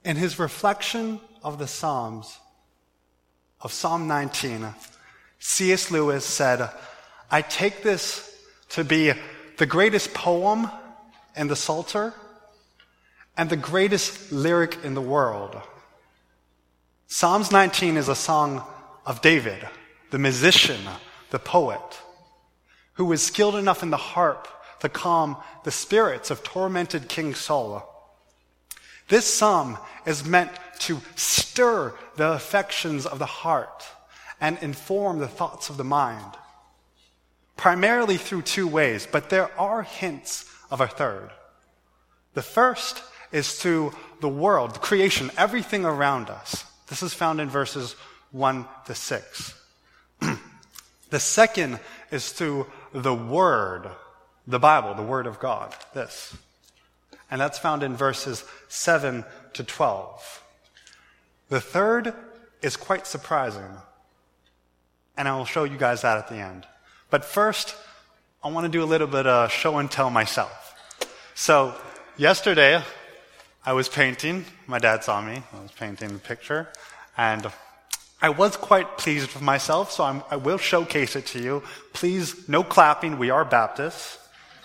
In his reflection of the Psalms, of Psalm 19, C.S. Lewis said, "I take this to be the greatest poem in the Psalter and the greatest lyric in the world." Psalms 19 is a song of David, the musician, the poet, who was skilled enough in the harp to calm the spirits of tormented King Saul. This psalm is meant to stir the affections of the heart and inform the thoughts of the mind, primarily through two ways, but there are hints of a third. The first is through the world, the creation, everything around us. This is found in verses 1 to 6. The second is through the Word, the Bible, the Word of God, this. And that's found in verses 7 to 12. The third is quite surprising, and I will show you guys that at the end. But first, I want to do a little bit of show and tell myself. So, yesterday, I was painting. My dad saw me. I was painting the picture, and I was quite pleased with myself, so I will showcase it to you. Please, no clapping. We are Baptists.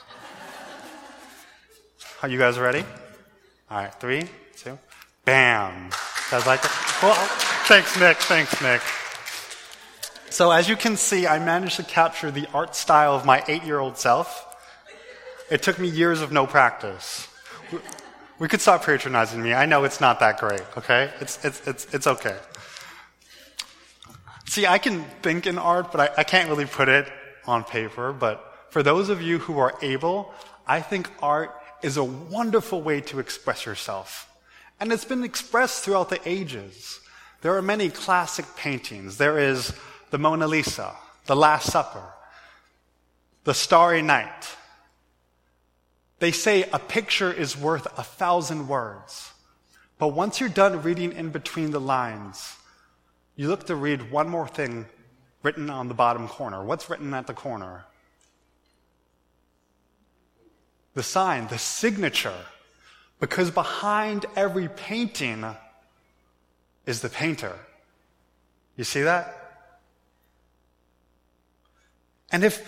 Are you guys ready? All right, 3, 2, bam. Guys like it? Well, thanks, Nick. So as you can see, I managed to capture the art style of my 8-year-old self. It took me years of no practice. We could stop patronizing me. I know it's not that great, okay? It's okay. See, I can think in art, but I can't really put it on paper. But for those of you who are able, I think art is a wonderful way to express yourself. And it's been expressed throughout the ages. There are many classic paintings. There is the Mona Lisa, the Last Supper, the Starry Night. They say a picture is worth 1,000 words. But once you're done reading in between the lines, you look to read one more thing written on the bottom corner. What's written at the corner? The sign, the signature. Because behind every painting is the painter. You see that? And if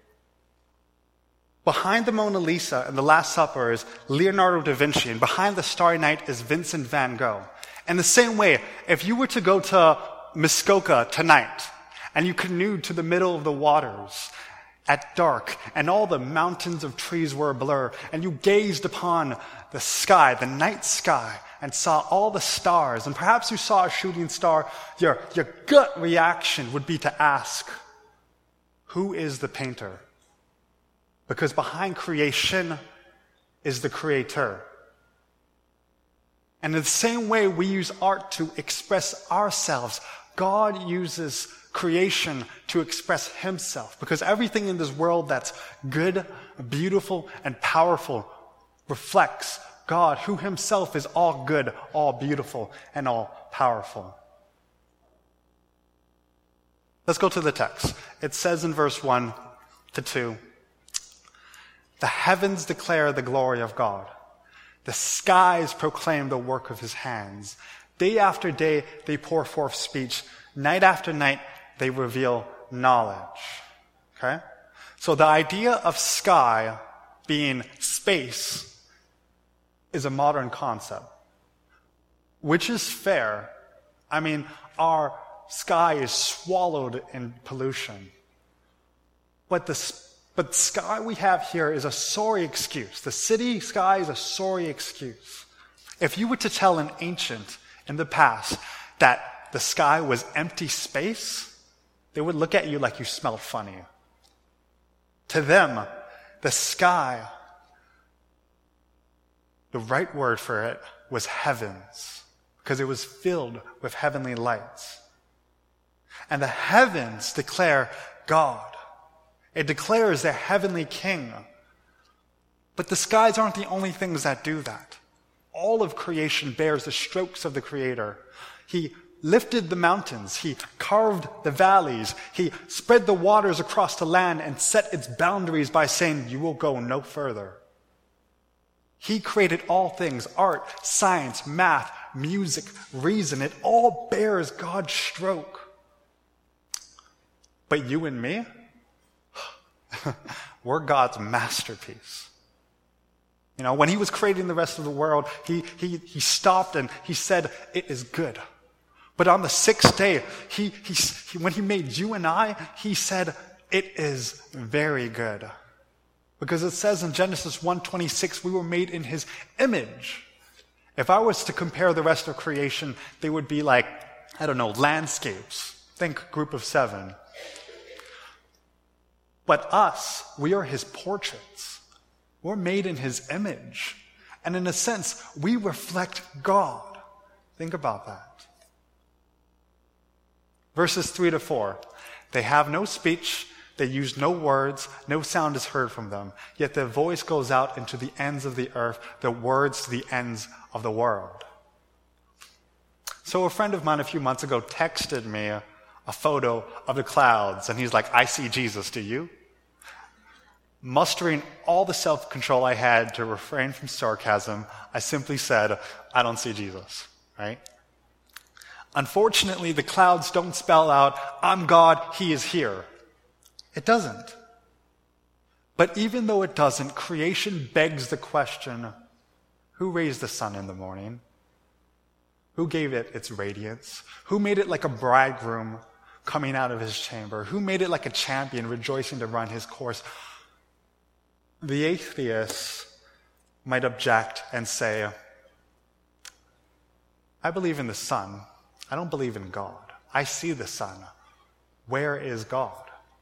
behind the Mona Lisa and the Last Supper is Leonardo da Vinci, and behind the Starry Night is Vincent van Gogh, in the same way, if you were to go to Muskoka tonight and you canoed to the middle of the waters at dark, and all the mountains of trees were a blur, and you gazed upon the sky, the night sky, and saw all the stars, and perhaps you saw a shooting star, your gut reaction would be to ask, who is the painter? Because behind creation is the creator. And in the same way we use art to express ourselves, God uses creation to express himself, because everything in this world that's good, beautiful, and powerful reflects God, who himself is all good, all beautiful, and all powerful. Let's go to the text. It says in verse 1 to 2, "The heavens declare the glory of God. The skies proclaim the work of his hands. Day after day they pour forth speech. Night after night they reveal knowledge." Okay? So the idea of sky being space is a modern concept, which is fair. I mean, our sky is swallowed in pollution. But the sky we have here is a sorry excuse. The city sky is a sorry excuse. If you were to tell an ancient in the past that the sky was empty space, they would look at you like you smelled funny. To them, the sky, the right word for it was heavens, because it was filled with heavenly lights. And the heavens declare God. It declares their heavenly king. But the skies aren't the only things that do that. All of creation bears the strokes of the Creator. He lifted the mountains. He carved the valleys. He spread the waters across the land and set its boundaries by saying, "You will go no further." He created all things, art, science, math, music, reason. It all bears God's stroke. But you and me, we're God's masterpiece. You know, when he was creating the rest of the world, he stopped and he said, "It is good." But on the sixth day, when he made you and I, he said, "It is very good." Because it says in Genesis 1:26, we were made in his image. If I was to compare the rest of creation, they would be like, I don't know, landscapes. Think Group of 7. But us, we are his portraits. We're made in his image. And in a sense, we reflect God. Think about that. Verses 3-4. They have no speech, they use no words, no sound is heard from them. Yet their voice goes out into the ends of the earth, their words to the ends of the world. So a friend of mine a few months ago texted me a photo of the clouds, and he's like, "I see Jesus, do you?" Mustering all the self-control I had to refrain from sarcasm, I simply said, "I don't see Jesus," right? Unfortunately, the clouds don't spell out, "I'm God, he is here." It doesn't. But even though it doesn't, creation begs the question, who raised the sun in the morning? Who gave it its radiance? Who made it like a bridegroom coming out of his chamber? Who made it like a champion rejoicing to run his course? The atheist might object and say, "I believe in the sun. I don't believe in God. I see the sun. Where is God?"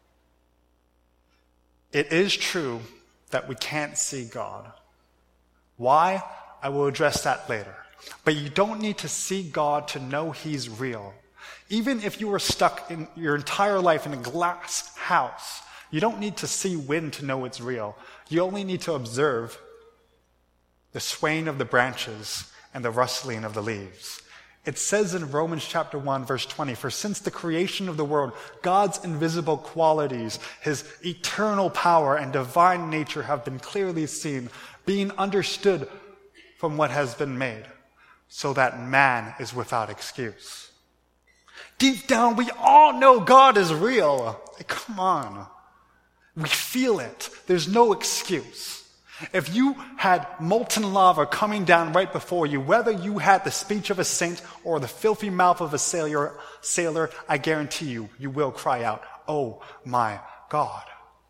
It is true that we can't see God. Why? I will address that later. But you don't need to see God to know he's real. Even if you were stuck in your entire life in a glass house, you don't need to see wind to know it's real. You only need to observe the swaying of the branches and the rustling of the leaves. It says in Romans chapter 1, verse 20, "For since the creation of the world, God's invisible qualities, his eternal power and divine nature have been clearly seen, being understood from what has been made, so that man is without excuse." Deep down, we all know God is real. Come on. We feel it. There's no excuse. If you had molten lava coming down right before you, whether you had the speech of a saint or the filthy mouth of a sailor, I guarantee you, you will cry out, "Oh my God."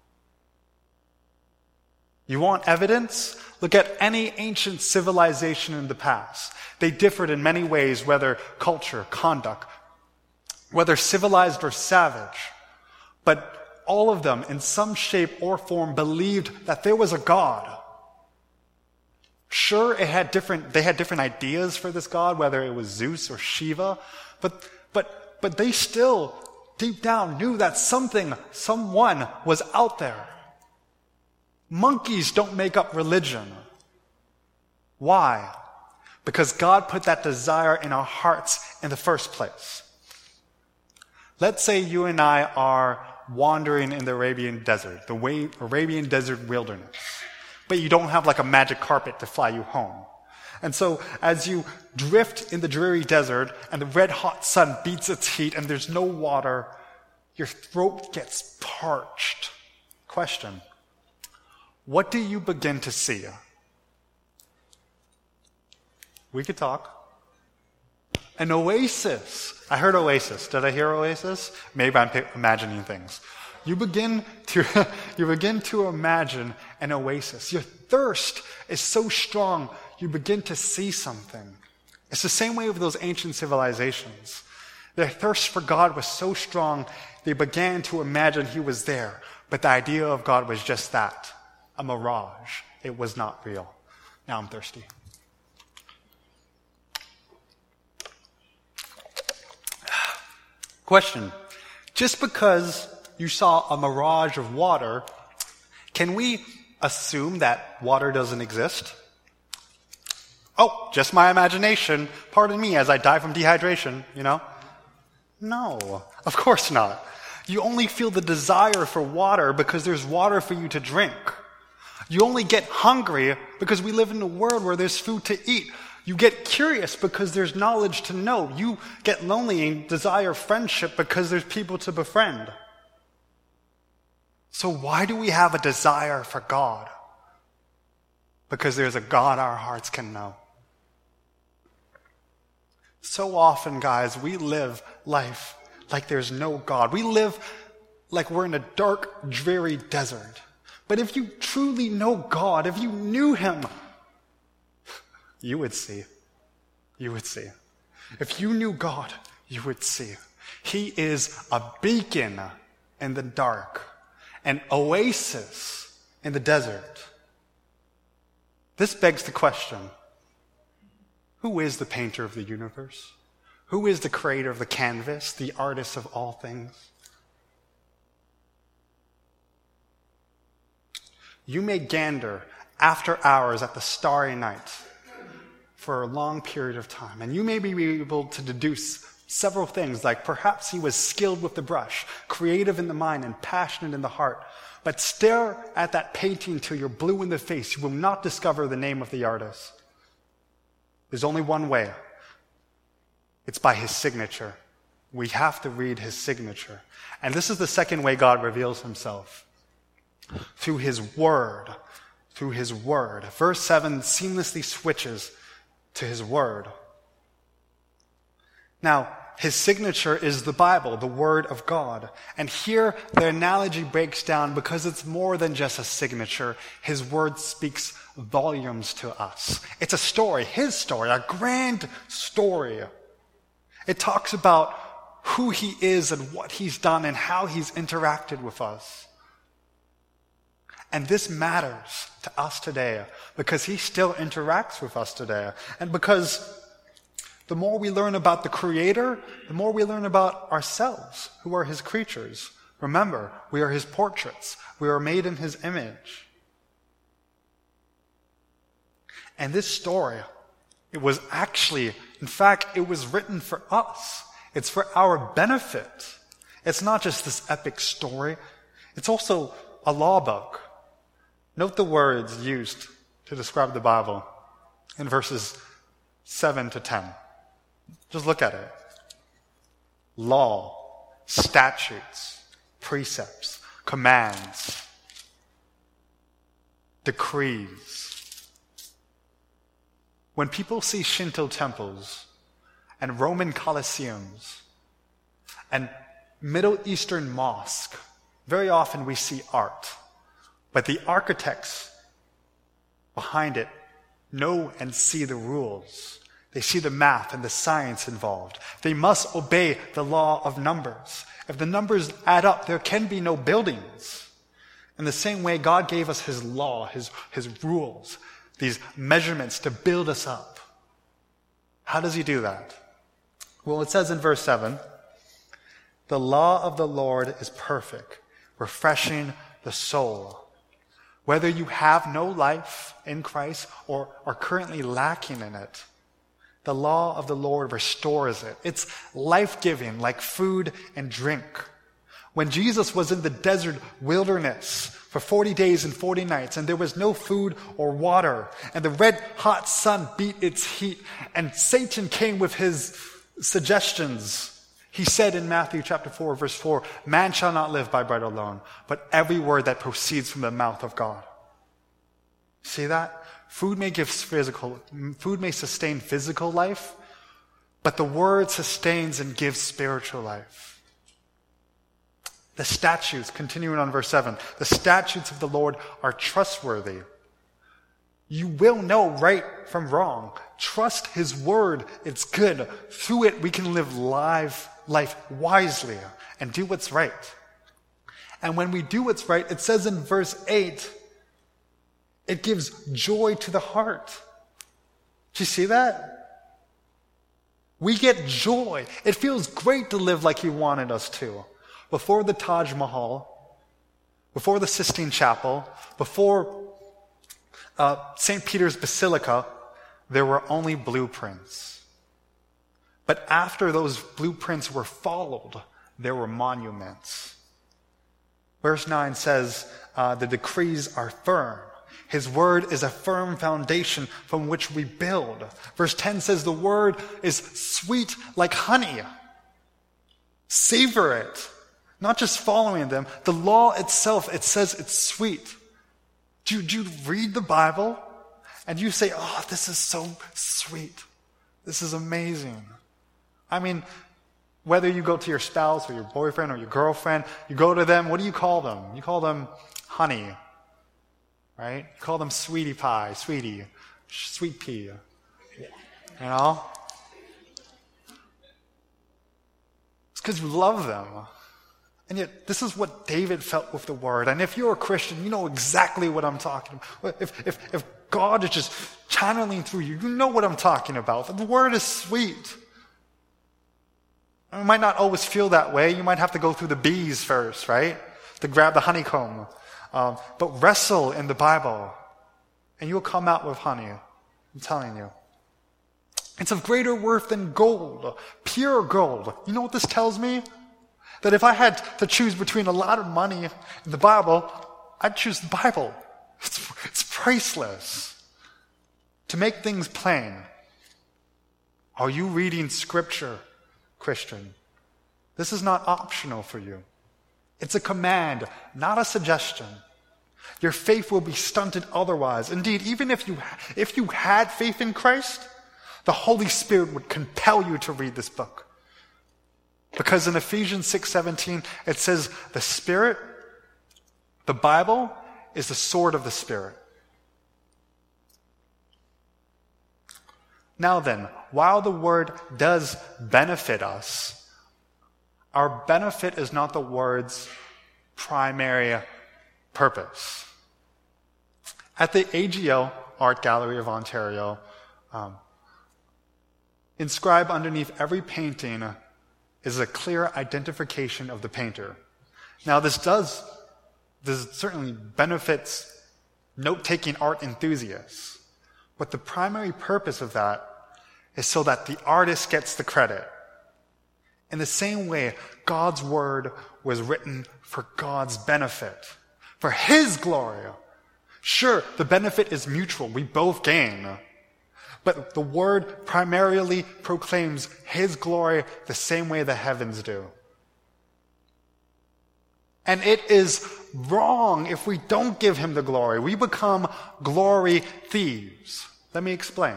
You want evidence? Look at any ancient civilization in the past. They differed in many ways, whether culture, conduct, whether civilized or savage. But all of them, in some shape or form, believed that there was a God. Sure, they had different ideas for this God, whether it was Zeus or Shiva, but they still, deep down, knew that someone was out there. Monkeys don't make up religion. Why? Because God put that desire in our hearts in the first place. Let's say you and I are wandering in the Arabian desert, the Arabian desert wilderness. But you don't have like a magic carpet to fly you home. And so as you drift in the dreary desert and the red hot sun beats its heat and there's no water, your throat gets parched. Question: what do you begin to see? We could talk. An oasis. I heard oasis. Did I hear oasis? Maybe I'm imagining things. You begin to imagine an oasis. Your thirst is so strong, you begin to see something. It's the same way with those ancient civilizations. Their thirst for God was so strong, they began to imagine he was there. But the idea of God was just that, a mirage. It was not real. Now I'm thirsty. Question: just because you saw a mirage of water, can we assume that water doesn't exist? Oh, just my imagination. Pardon me as I die from dehydration, No, of course not. You only feel the desire for water because there's water for you to drink. You only get hungry because we live in a world where there's food to eat. You get curious because there's knowledge to know. You get lonely and desire friendship because there's people to befriend. So why do we have a desire for God? Because there's a God our hearts can know. So often, guys, we live life like there's no God. We live like we're in a dark, dreary desert. But if you truly know God, if you knew Him, you would see. You would see. If you knew God, you would see. He is a beacon in the dark, an oasis in the desert. This begs the question, who is the painter of the universe? Who is the creator of the canvas, the artist of all things? You may gander after hours at the starry night for a long period of time, and you may be able to deduce several things, like perhaps he was skilled with the brush, creative in the mind, and passionate in the heart. But stare at that painting till you're blue in the face. You will not discover the name of the artist. There's only one way. It's by his signature. We have to read his signature. And this is the second way God reveals himself. Through his word. Through his word. Verse 7 seamlessly switches to his word. Now, his signature is the Bible, the Word of God. And here the analogy breaks down because it's more than just a signature. His word speaks volumes to us. It's a story, his story, a grand story. It talks about who he is and what he's done and how he's interacted with us. And this matters to us today because he still interacts with us today. And because the more we learn about the Creator, the more we learn about ourselves, who are his creatures. Remember, we are his portraits. We are made in his image. And this story, it was actually, in fact, it was written for us. It's for our benefit. It's not just this epic story. It's also a law book. Note the words used to describe the Bible in verses 7 to 10. Just look at it. Law, statutes, precepts, commands, decrees. When people see Shinto temples and Roman colosseums and Middle Eastern mosque, very often we see art. But the architects behind it know and see the rules. They see the math and the science involved. They must obey the law of numbers. If the numbers add up, there can be no buildings. In the same way, God gave us his law, his rules, these measurements to build us up. How does he do that? Well, it says in verse 7, the law of the Lord is perfect, refreshing the soul. Whether you have no life in Christ or are currently lacking in it, the law of the Lord restores it. It's life-giving, like food and drink. When Jesus was in the desert wilderness for 40 days and 40 nights, and there was no food or water, and the red-hot sun beat its heat, and Satan came with his suggestions, he said in Matthew chapter 4, verse 4, man shall not live by bread alone, but every word that proceeds from the mouth of God. See that? Food may sustain physical life, but the word sustains and gives spiritual life. The statutes, continuing on verse 7, the statutes of the Lord are trustworthy. You will know right from wrong. Trust his word. It's good. Through it, we can live life wisely and do what's right. And when we do what's right, it says in verse 8, it gives joy to the heart. Do you see that? We get joy. It feels great to live like he wanted us to. Before the Taj Mahal, before the Sistine Chapel, before St. Peter's Basilica, there were only blueprints. But after those blueprints were followed, there were monuments. Verse 9 says, the decrees are firm. His word is a firm foundation from which we build. Verse 10 says the word is sweet like honey. Savor it. Not just following them. The law itself, it says it's sweet. Do you read the Bible and you say, oh, this is so sweet. This is amazing. I mean, whether you go to your spouse or your boyfriend or your girlfriend, you go to them, what do you call them? You call them honey, right? You call them sweetie pie, sweetie, sweet pea, you know? It's because you love them. And yet, this is what David felt with the word. And if you're a Christian, you know exactly what I'm talking about. If God is just channeling through you, you know what I'm talking about. The word is sweet. You might not always feel that way. You might have to go through the bees first, right? To grab the honeycomb. But wrestle in the Bible, and you'll come out with honey. I'm telling you. It's of greater worth than gold, pure gold. You know what this tells me? That if I had to choose between a lot of money and the Bible, I'd choose the Bible. It's priceless. To make things plain, are you reading Scripture, Christian? This is not optional for you. It's a command, not a suggestion. Your faith will be stunted otherwise. Indeed, even if you had faith in Christ, the Holy Spirit would compel you to read this book. Because in Ephesians 6:17, it says, the Spirit, the Bible, is the sword of the Spirit. Now then, while the word does benefit us, our benefit is not the word's primary purpose. At the AGO Art Gallery of Ontario, inscribed underneath every painting is a clear identification of the painter. Now this certainly benefits note-taking art enthusiasts, but the primary purpose of that is so that the artist gets the credit. In the same way, God's word was written for God's benefit, for His glory. Sure, the benefit is mutual. We both gain. But the word primarily proclaims His glory the same way the heavens do. And it is wrong if we don't give Him the glory. We become glory thieves. Let me explain.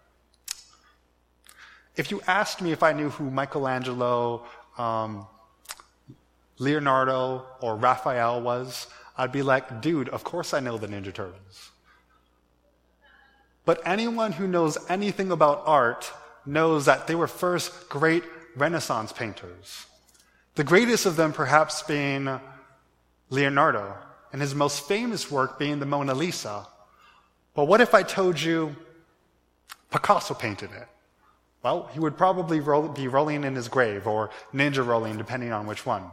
If you asked me if I knew who Michelangelo, Leonardo, or Raphael was, I'd be like, dude, of course I know the Ninja Turtles. But anyone who knows anything about art knows that they were first great Renaissance painters. The greatest of them perhaps being Leonardo, and his most famous work being the Mona Lisa. But what if I told you Picasso painted it? Well, he would probably be rolling in his grave, or ninja rolling, depending on which one.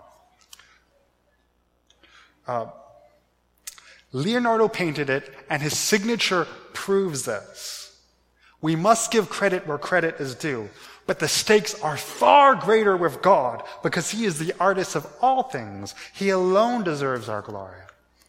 Leonardo painted it, and his signature proves this. We must give credit where credit is due, but the stakes are far greater with God, because He is the artist of all things. He alone deserves our glory.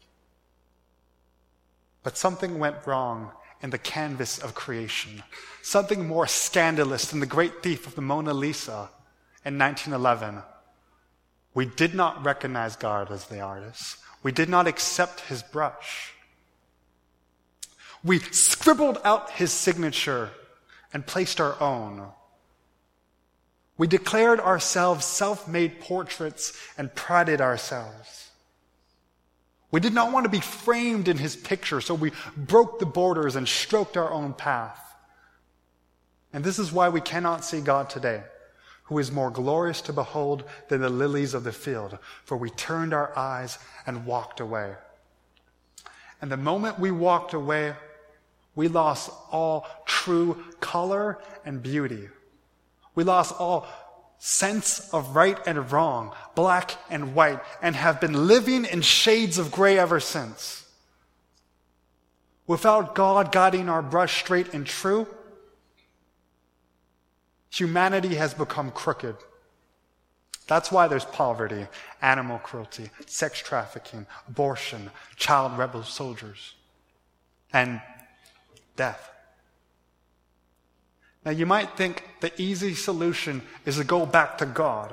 But something went wrong in the canvas of creation. Something more scandalous than the great thief of the Mona Lisa in 1911. We did not recognize God as the artist. We did not accept His brush. We scribbled out His signature and placed our own. We declared ourselves self-made portraits and prided ourselves. We did not want to be framed in His picture, so we broke the borders and stroked our own path. And this is why we cannot see God today, who is more glorious to behold than the lilies of the field, for we turned our eyes and walked away. And the moment we walked away, we lost all true color and beauty. We lost all sense of right and wrong, black and white, and have been living in shades of gray ever since. Without God guiding our brush straight and true, humanity has become crooked. That's why there's poverty, animal cruelty, sex trafficking, abortion, child rebel soldiers. and death. Now you might think the easy solution is to go back to God.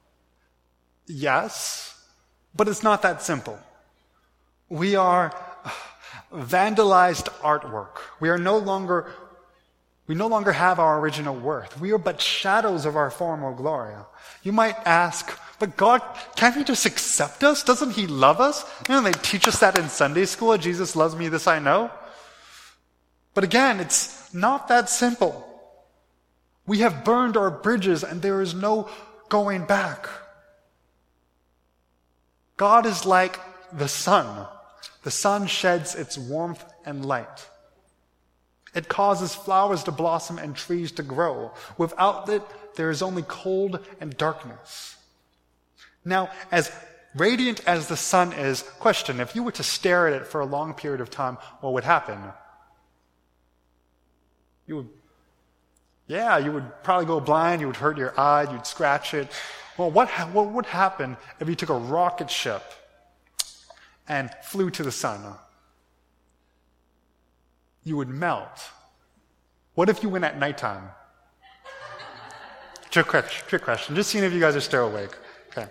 Yes, but it's not that simple. We are vandalized artwork. We no longer have our original worth. We are but shadows of our former glory. You might ask, but God, can't He just accept us? Doesn't He love us? They teach us that in Sunday school. Jesus loves me, this I know. But again, it's not that simple. We have burned our bridges and there is no going back. God is like the sun. The sun sheds its warmth and light. It causes flowers to blossom and trees to grow. Without it, there is only cold and darkness. Now, as radiant as the sun is, question, if you were to stare at it for a long period of time, what would happen? You would probably go blind, you would hurt your eye, you'd scratch it. Well, what would happen if you took a rocket ship and flew to the sun? You would melt. What if you went at nighttime? Trick question. Just seeing if you guys are still awake. Okay.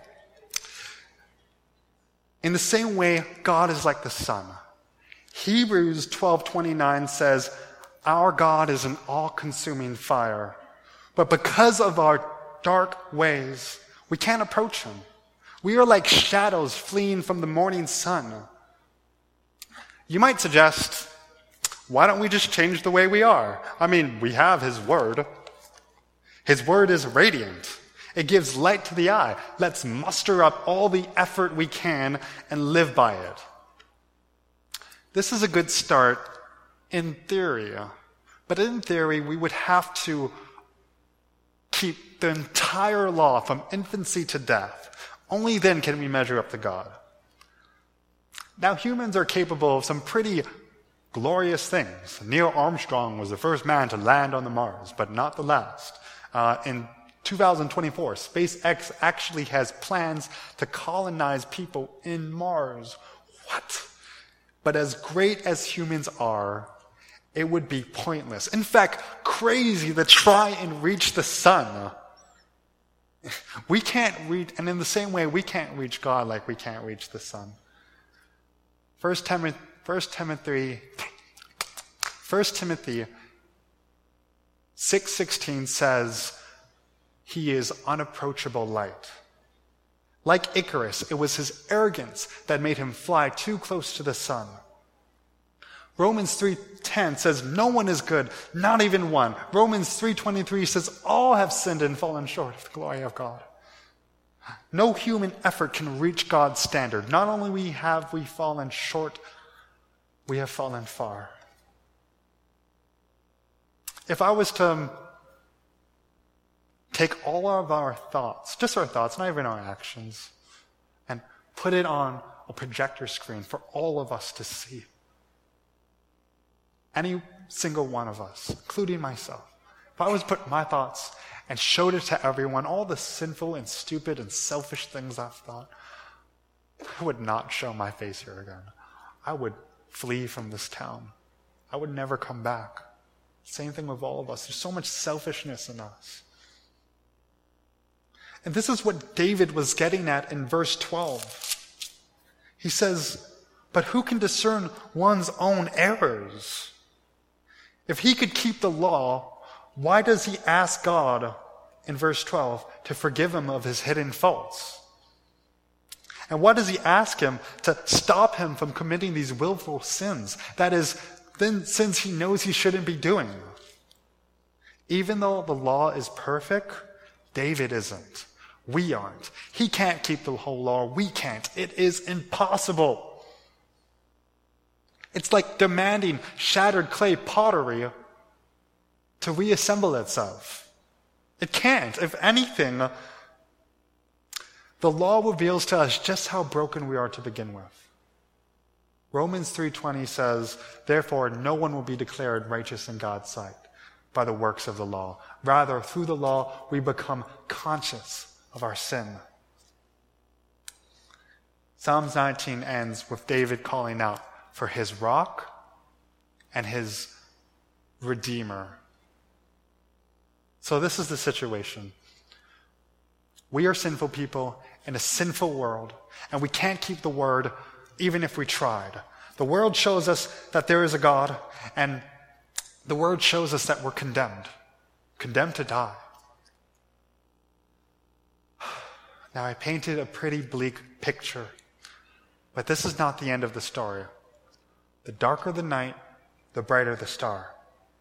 In the same way, God is like the sun. Hebrews 12:29 says, our God is an all-consuming fire. But because of our dark ways, we can't approach Him. We are like shadows fleeing from the morning sun. You might suggest, why don't we just change the way we are? We have His Word. His Word is radiant. It gives light to the eye. Let's muster up all the effort we can and live by it. This is a good start in theory. But in theory, we would have to keep the entire law from infancy to death. Only then can we measure up to God. Now, humans are capable of some pretty glorious things. Neil Armstrong was the first man to land on the Mars, but not the last. In 2024, SpaceX actually has plans to colonize people in Mars. What? But as great as humans are, it would be pointless. In fact, crazy to try and reach the sun. We can't reach, and in the same way, we can't reach God like we can't reach the sun. 1 Timothy 6:16 says, He is unapproachable light. Like Icarus, it was his arrogance that made him fly too close to the sun. Romans 3:10 says, no one is good, not even one. Romans 3:23 says, all have sinned and fallen short of the glory of God. No human effort can reach God's standard. Not only have we fallen short, we have fallen far. If I was to take all of our thoughts, just our thoughts, not even our actions, and put it on a projector screen for all of us to see, any single one of us, including myself, if I was to put my thoughts and showed it to everyone, all the sinful and stupid and selfish things I've thought, I would not show my face here again. I would flee from this town. I would never come back. Same thing with all of us. There's so much selfishness in us. And this is what David was getting at in verse 12. He says, but who can discern one's own errors? If he could keep the law, why does he ask God, in verse 12, to forgive him of his hidden faults? And why does he ask him to stop him from committing these willful sins? That is, then sins he knows he shouldn't be doing. Even though the law is perfect, David isn't. We aren't. He can't keep the whole law. We can't. It is impossible. It's like demanding shattered clay pottery to reassemble itself. It can't. If anything, the law reveals to us just how broken we are to begin with. Romans 3:20 says, therefore, no one will be declared righteous in God's sight by the works of the law. Rather, through the law, we become conscious of our sin. Psalms 19 ends with David calling out for his rock and his Redeemer. So this is the situation. We are sinful people in a sinful world, and we can't keep the word even if we tried. The world shows us that there is a God, and the word shows us that we're condemned to die. Now, I painted a pretty bleak picture, but this is not the end of the story. The darker the night, the brighter the star.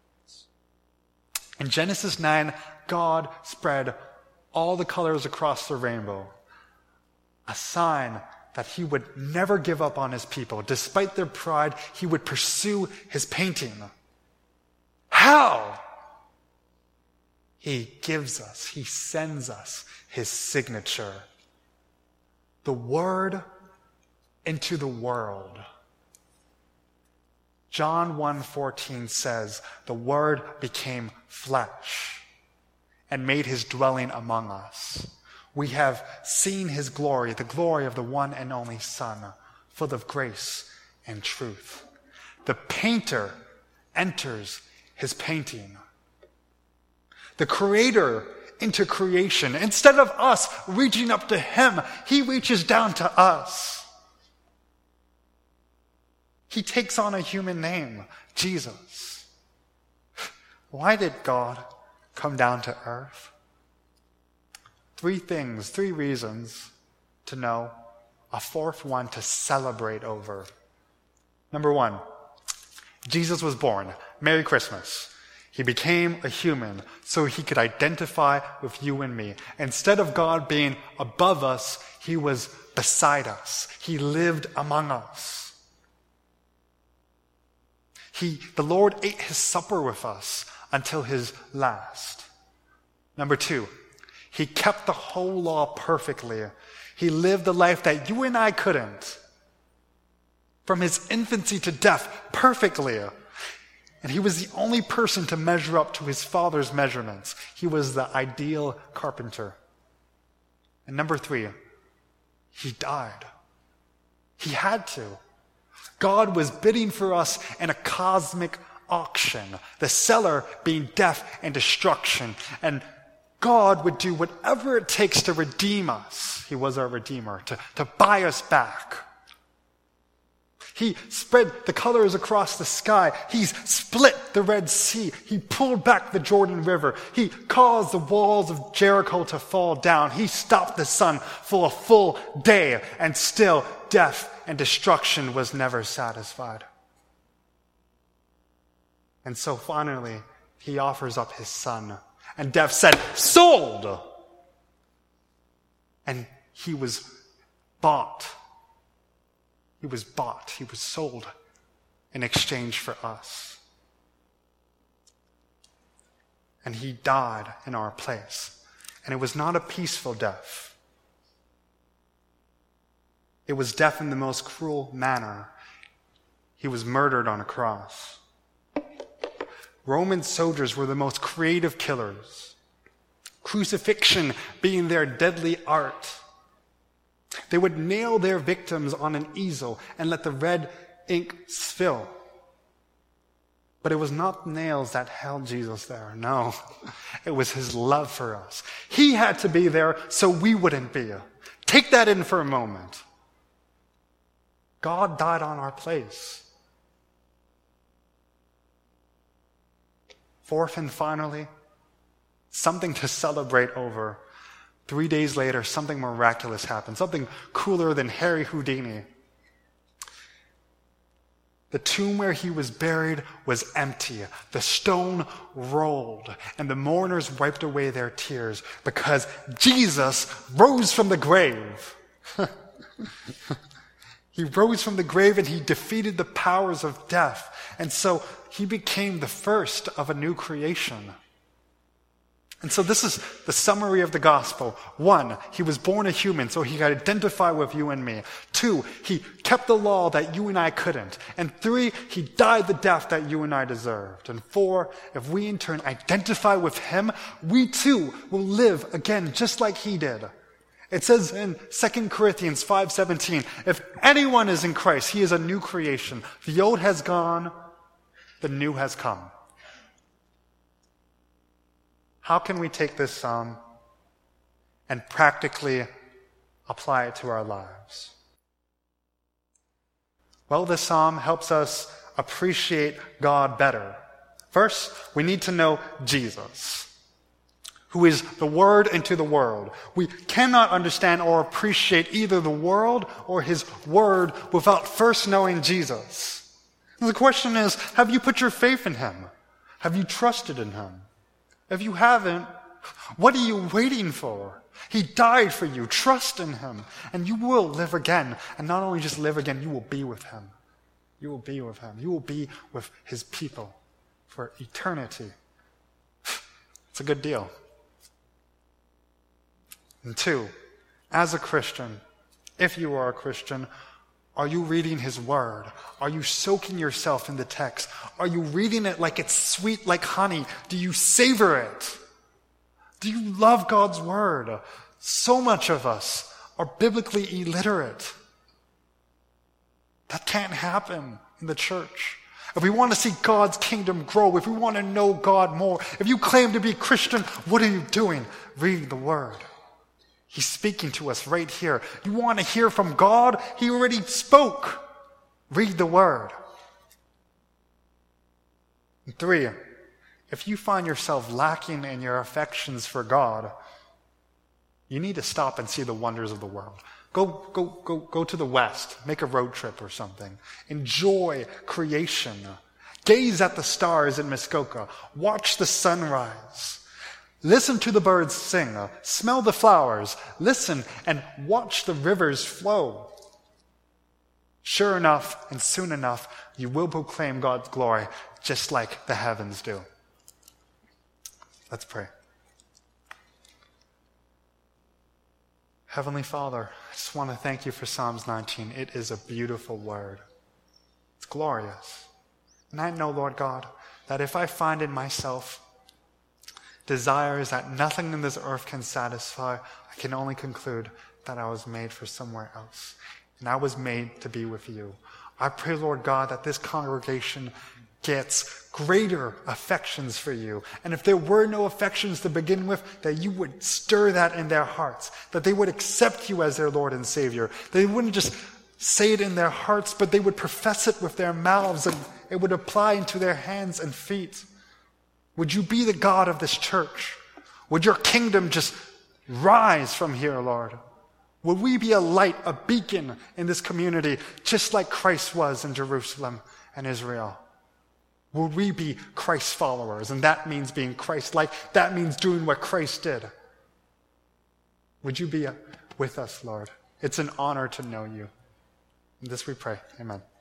In Genesis 9, God spread all the colors across the rainbow, a sign that he would never give up on his people. Despite their pride, he would pursue his painting. How? He gives us, he sends us his signature. The word into the world. John 1:14 says, the word became flesh and made his dwelling among us. We have seen his glory, the glory of the one and only Son, full of grace and truth. The painter enters his painting. The creator into creation. Instead of us reaching up to him, he reaches down to us. He takes on a human name, Jesus. Why did God come down to earth? 3 reasons to know, a fourth one to celebrate over. Number 1, Jesus was born. Merry Christmas. He became a human so he could identify with you and me. Instead of God being above us, he was beside us. He lived among us. The Lord ate his supper with us until his last. Number 2, he kept the whole law perfectly. He lived the life that you and I couldn't. From his infancy to death, perfectly. And he was the only person to measure up to his Father's measurements. He was the ideal carpenter. And number 3, he died. He had to. God was bidding for us in a cosmic auction, the seller being death and destruction. And God would do whatever it takes to redeem us. He was our Redeemer, to buy us back. He spread the colors across the sky. He's split the Red Sea. He pulled back the Jordan River. He caused the walls of Jericho to fall down. He stopped the sun for a full day, and still death and destruction was never satisfied. And so finally, he offers up his son. And death said, sold! And he was bought. He was bought. He was sold in exchange for us. And he died in our place. And it was not a peaceful death. It was death in the most cruel manner. He was murdered on a cross. Roman soldiers were the most creative killers. Crucifixion being their deadly art. They would nail their victims on an easel and let the red ink spill. But it was not nails that held Jesus there. No, it was his love for us. He had to be there so we wouldn't be. Take that in for a moment. God died on our place. Fourth and finally, something to celebrate over. 3 days later, something miraculous happened, something cooler than Harry Houdini. The tomb where he was buried was empty. The stone rolled, and the mourners wiped away their tears because Jesus rose from the grave. He rose from the grave and he defeated the powers of death. And so he became the first of a new creation. And so this is the summary of the gospel. 1, he was born a human, so he could identify with you and me. 2, he kept the law that you and I couldn't. And 3, he died the death that you and I deserved. And 4, if we in turn identify with him, we too will live again just like he did. It says in 2 Corinthians 5:17, if anyone is in Christ, he is a new creation. The old has gone, The new has come. How can we take this psalm and practically apply it to our lives? Well, this psalm helps us appreciate God better. First, we need to know Jesus, who is the Word into the world. We cannot understand or appreciate either the world or His Word without first knowing Jesus. And the question is, have you put your faith in Him? Have you trusted in Him? If you haven't, what are you waiting for? He died for you. Trust in Him, and you will live again. And not only just live again, you will be with Him. You will be with Him. You will be with His people for eternity. It's a good deal. And two, as a Christian, if you are a Christian, are you reading His Word? Are you soaking yourself in the text? Are you reading it like it's sweet like honey? Do you savor it? Do you love God's Word? So much of us are biblically illiterate. That can't happen in the church. If we want to see God's kingdom grow, if we want to know God more, if you claim to be Christian, what are you doing? Read the Word. He's speaking to us right here. You want to hear from God? He already spoke. Read the Word. And three, if you find yourself lacking in your affections for God, you need to stop and see the wonders of the world. Go to the West. Make a road trip or something. Enjoy creation. Gaze at the stars in Muskoka. Watch the sunrise. Listen to the birds sing. Smell the flowers. Listen and watch the rivers flow. Sure enough and soon enough, you will proclaim God's glory just like the heavens do. Let's pray. Heavenly Father, I just want to thank you for Psalms 19. It is a beautiful word. It's glorious. And I know, Lord God, that if I find in myself desires that nothing in this earth can satisfy, I can only conclude that I was made for somewhere else. And I was made to be with you. I pray, Lord God, that this congregation gets greater affections for you. And if there were no affections to begin with, that you would stir that in their hearts, that they would accept you as their Lord and Savior. They wouldn't just say it in their hearts, but they would profess it with their mouths, and it would apply into their hands and feet. Would you be the God of this church? Would your kingdom just rise from here, Lord? Would we be a light, a beacon in this community, just like Christ was in Jerusalem and Israel? Would we be Christ's followers? And that means being Christ-like. That means doing what Christ did. Would you be with us, Lord? It's an honor to know you. In this we pray. Amen.